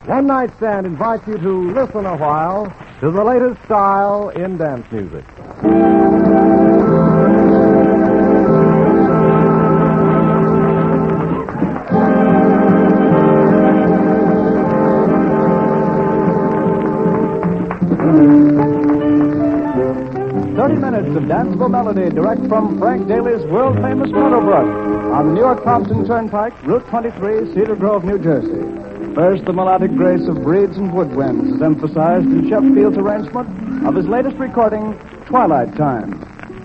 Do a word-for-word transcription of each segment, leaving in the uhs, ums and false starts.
One Night Stand invites you to listen a while to the latest style in dance music. Thirty minutes of danceable melody direct from Frank Daly's world-famous Motor Brush on the New York Compton Turnpike, Route twenty-three, Cedar Grove, New Jersey. First, the melodic grace of breeds and woodwinds is emphasized in Shep Field's arrangement of his latest recording, Twilight Time.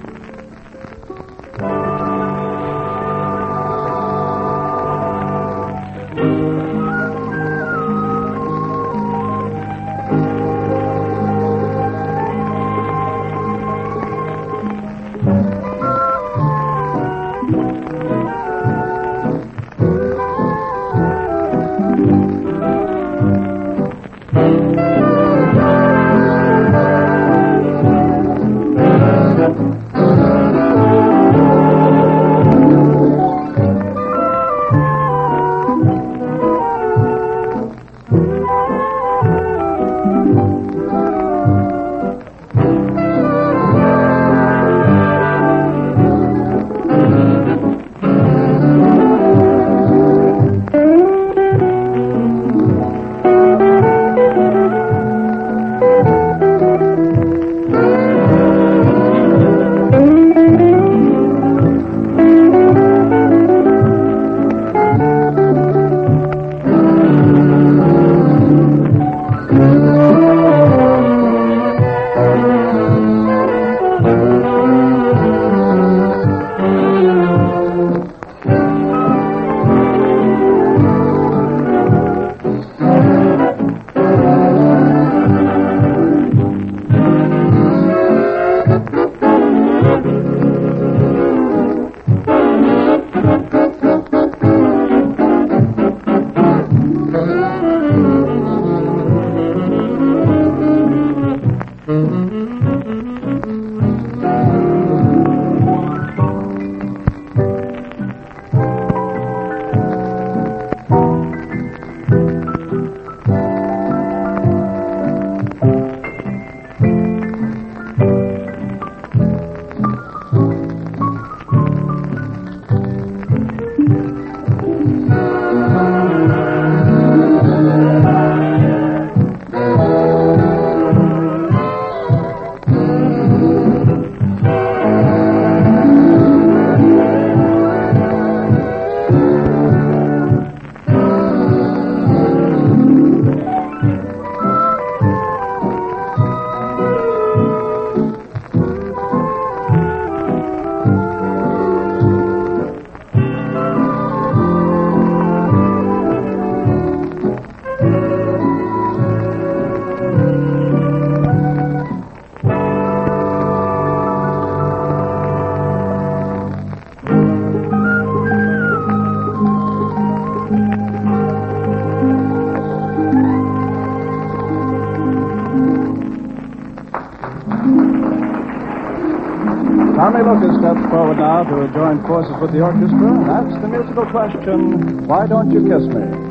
Tommy Lucas steps forward now to join forces with the orchestra and asks the musical question, why don't you kiss me?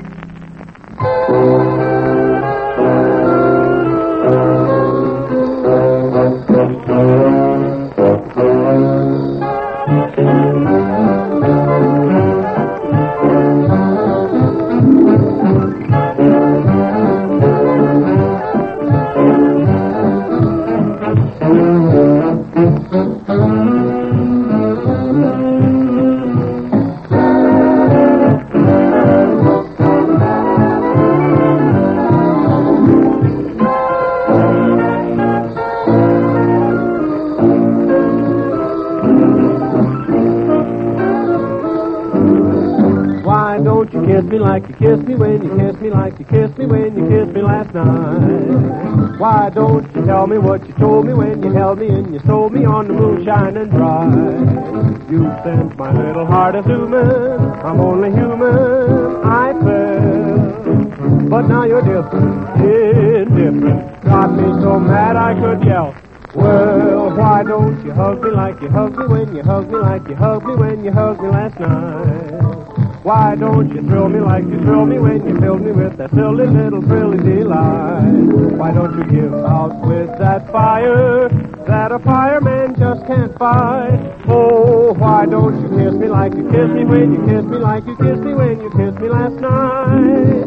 Kiss me like you kissed me when you kissed me like you kissed me when you kissed me last night. Why don't you tell me what you told me when you held me and you sold me on the moonshine and dry? You sent my little heart a human, I'm only human, I fell. But now you're different, indifferent, got me so mad I could yell. Well, why don't you hug me like you hugged me when you hugged me like you hugged me when you hugged me last night? Why don't you thrill me like you thrill me when you fill me with that silly little thrilly delight? Why don't you give out with that fire that a fireman just can't fight? Oh, why don't you kiss me like you kissed me when you kissed me like you kissed me when you kissed me last night?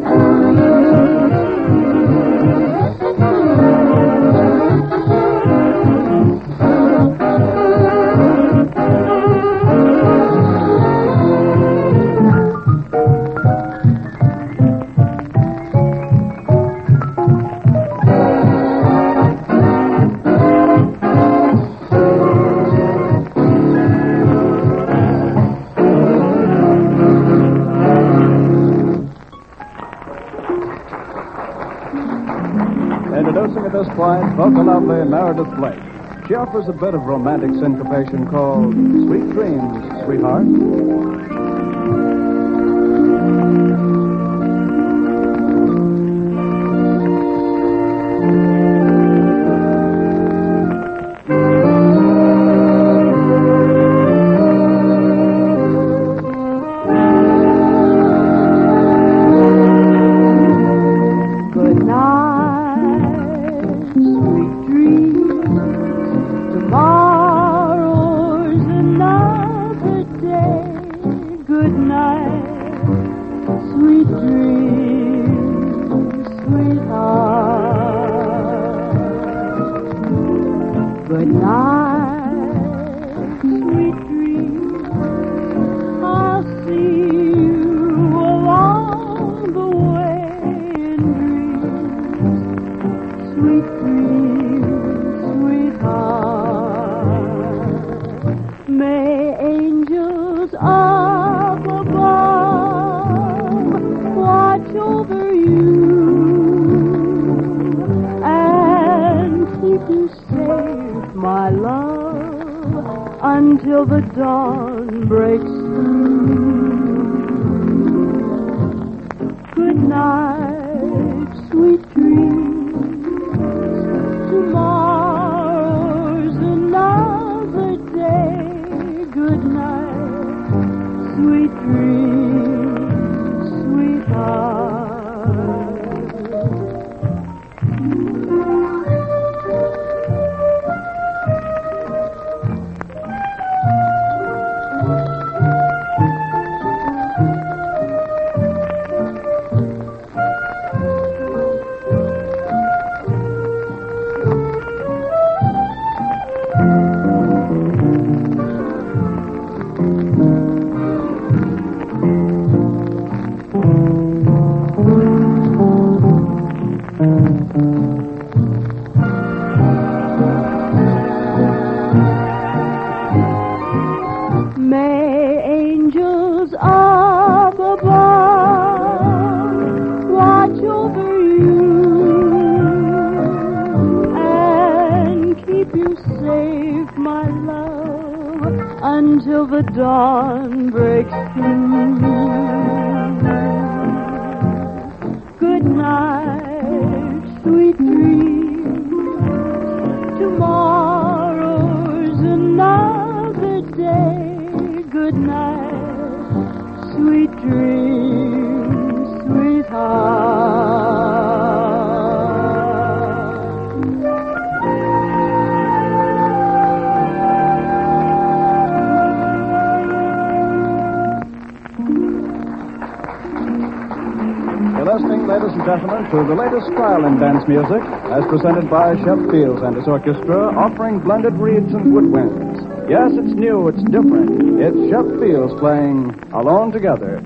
Introducing at this point, both the lovely Meredith Blake. She offers a bit of romantic syncopation called Sweet Dreams, Sweetheart. Good night, sweet dreams. I'll see you along the way in dreams. Sweet dreams, sweetheart. May angels up above watch over you and keep you safe, my love, until the dawn breaks through. Good night, sweet dreams. Tomorrow's another day. Good night, sweet dreams, sweetheart. May angels up above watch over you and keep you safe, my love, until the dawn breaks through. Good night, sweet dreams. Tomorrow's another day. Good night, sweet dreams, sweetheart. You're listening, ladies and gentlemen, to the latest style in dance music, as presented by Shep Fields and his orchestra, offering blended reeds and woodwinds. Yes, it's new, it's different. It's Shep Fields playing Alone Together.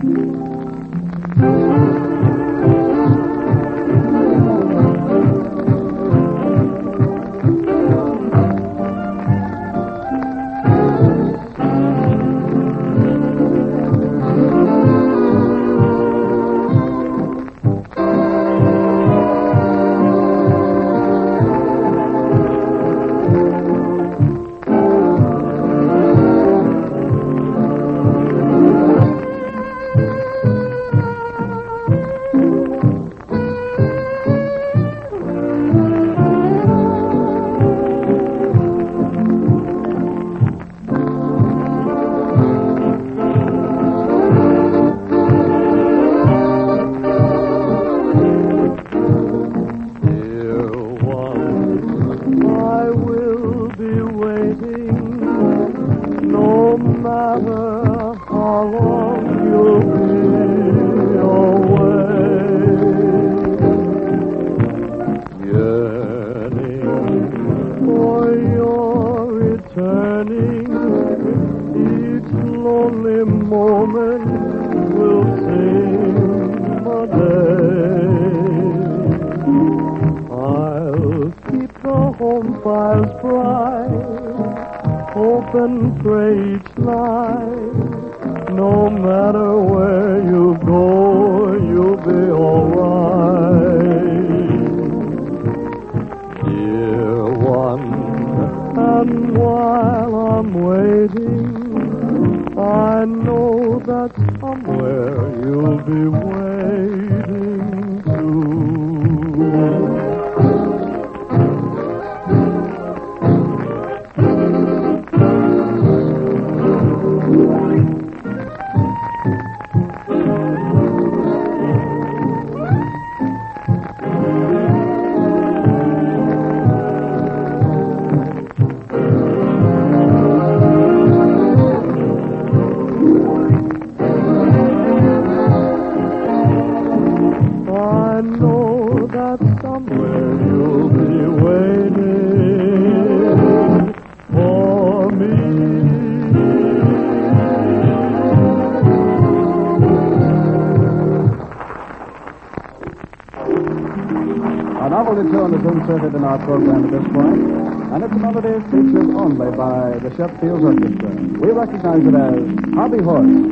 Inserted in our program at this point, and its melody featured only by the Sheffield Orchestra. We recognize it as Hobby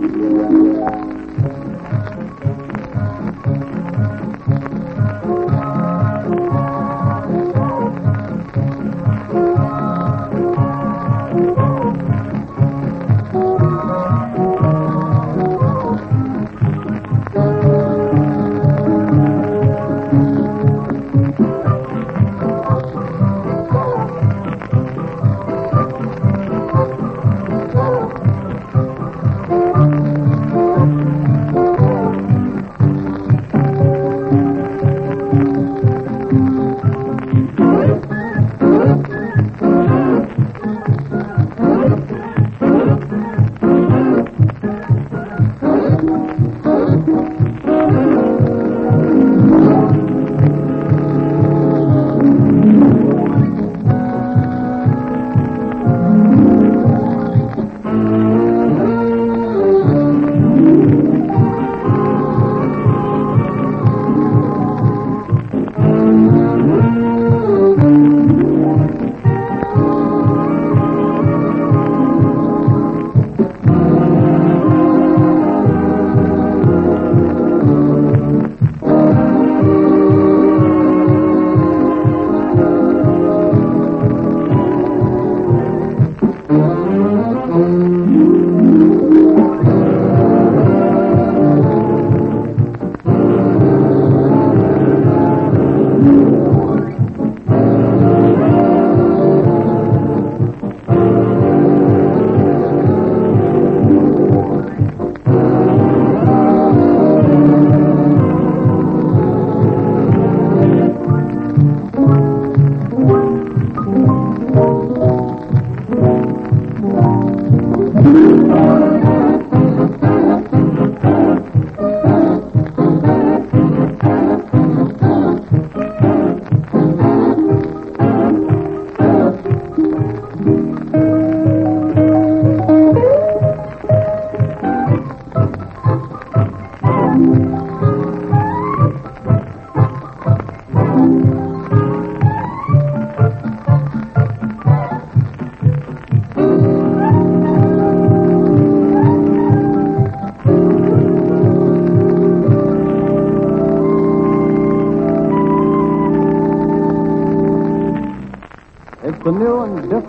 Horse.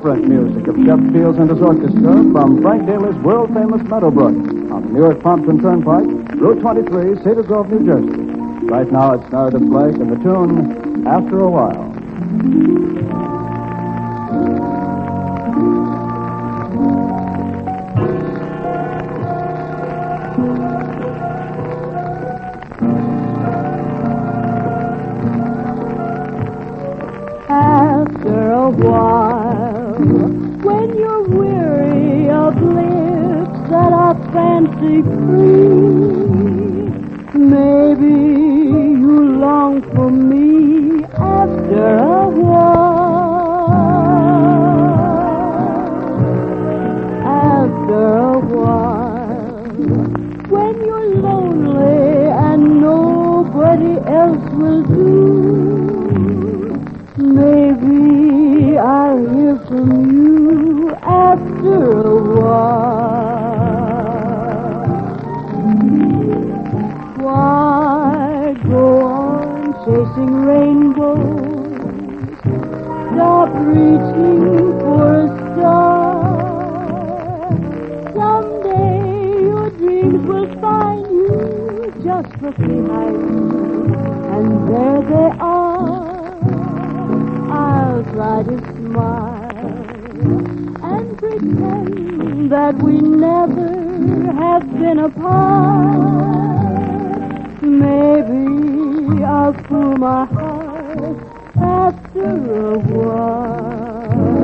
different music of Shep Fields and his orchestra from Frank Daly's world-famous Meadowbrook on the New York Compton Turnpike, Route twenty-three, Cedar Grove, New Jersey. Right now it's Meredith Blake and the tune After a While. After a while, when you're weary of lips that are fancy free, maybe you long for me after a while. After a while, when you're lonely and nobody else will do, maybe I'll hear from you after a while. Why go on chasing rainbows? Stop reaching for a star. Someday your dreams will find you. Just look behind you, and there they are. I'll try to smile and pretend that we never have been apart. Maybe I'll fool my heart after a while.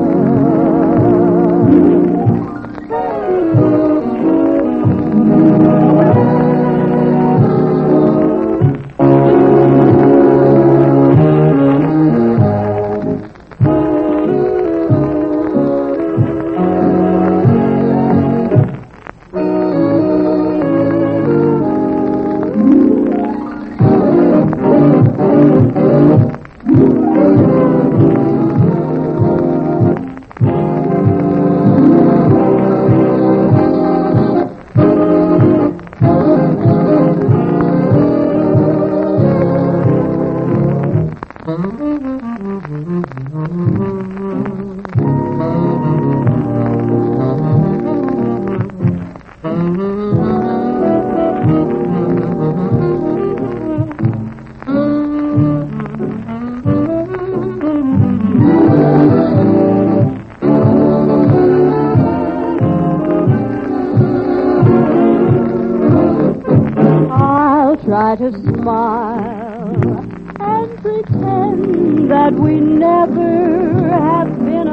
Try to smile and pretend that we never have been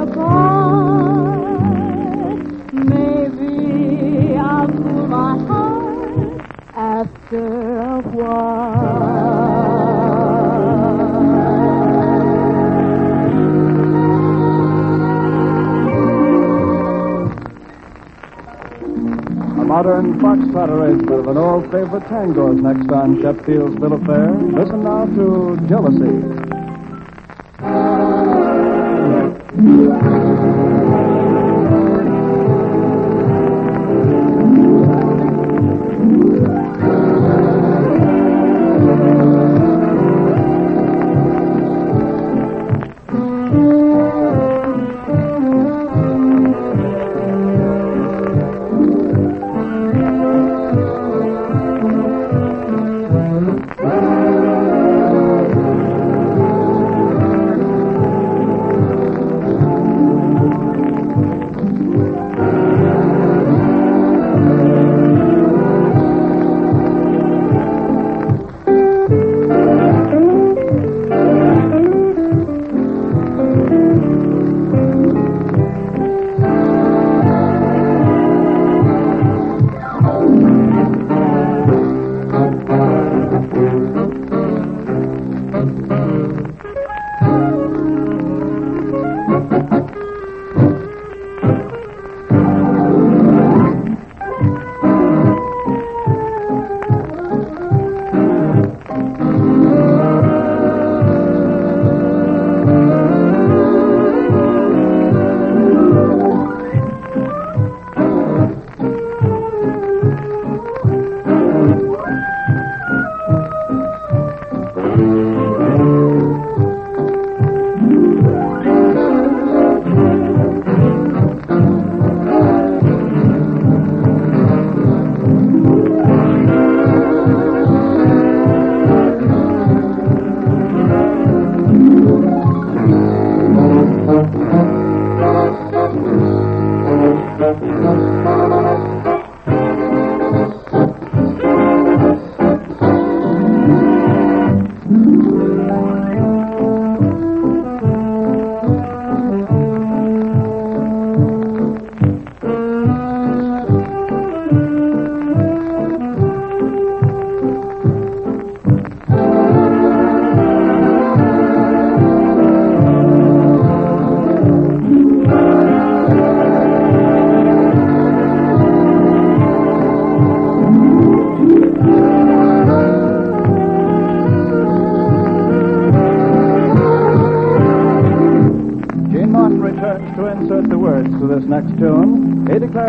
apart. Maybe I'll fool my heart after a while. Modern foxtrot arrangement of an old favorite tango is next on Shep Fields' Bill of Fare. Listen now to Jealousy.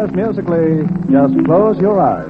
stars musically, Just Close Your Eyes.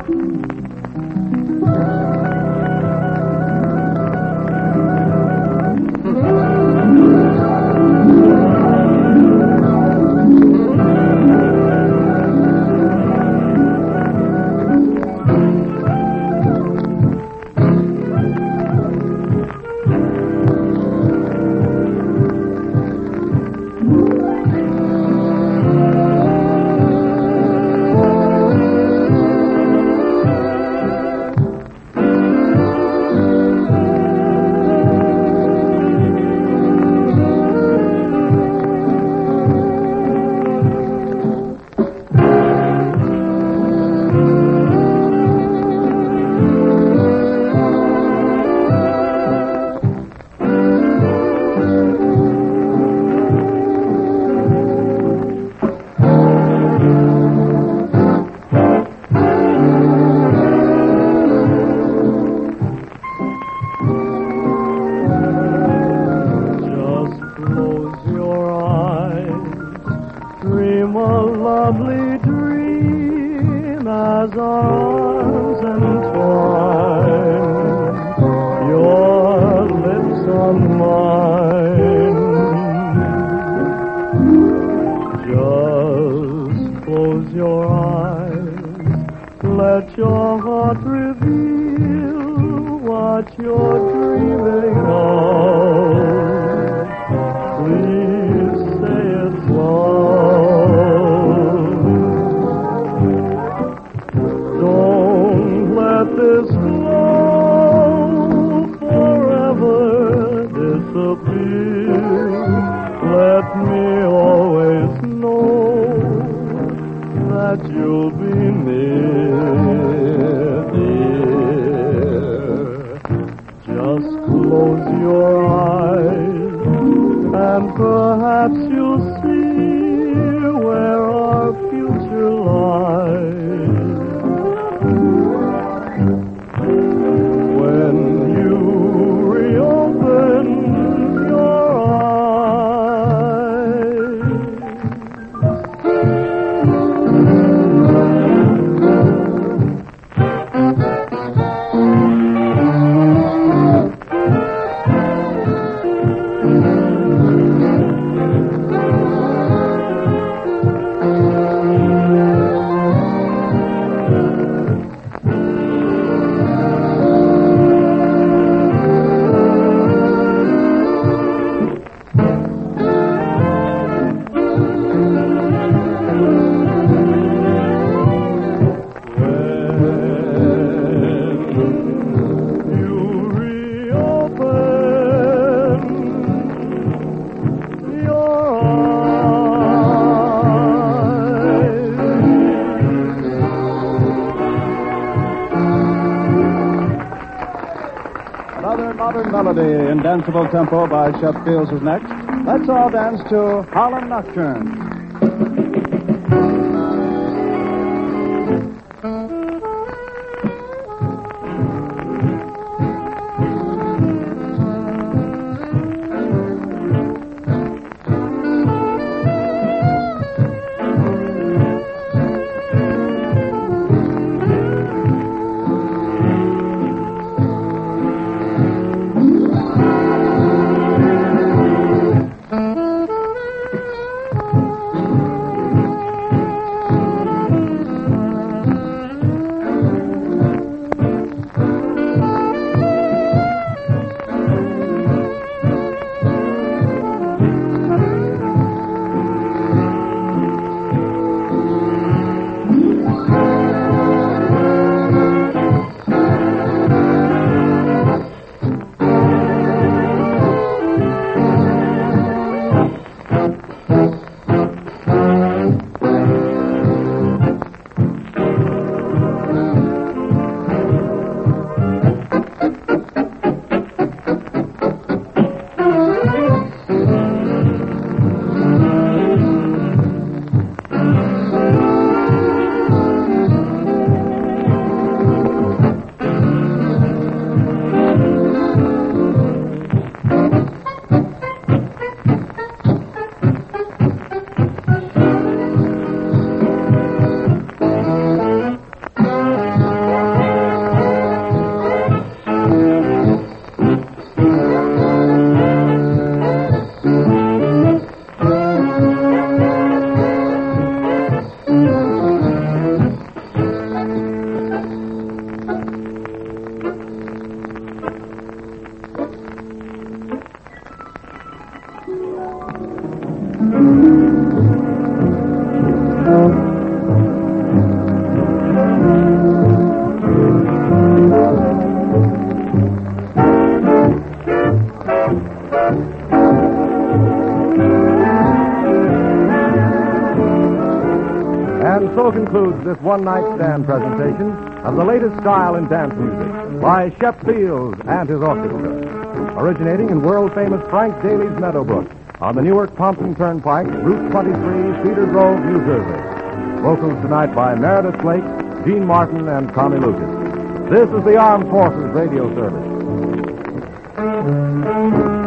Melody in danceable tempo by Shep Fields is next. Let's all dance to Harlem Nocturne. one-night stand presentation of the latest style in dance music by Shep Fields and his orchestra. Originating in world-famous Frank Daly's Meadowbrook on the Newark-Thompson Turnpike, Route twenty-three, Cedar Grove, New Jersey. Vocals tonight by Meredith Blake, Gene Martin, and Connie Lucas. This is the Armed Forces Radio Service.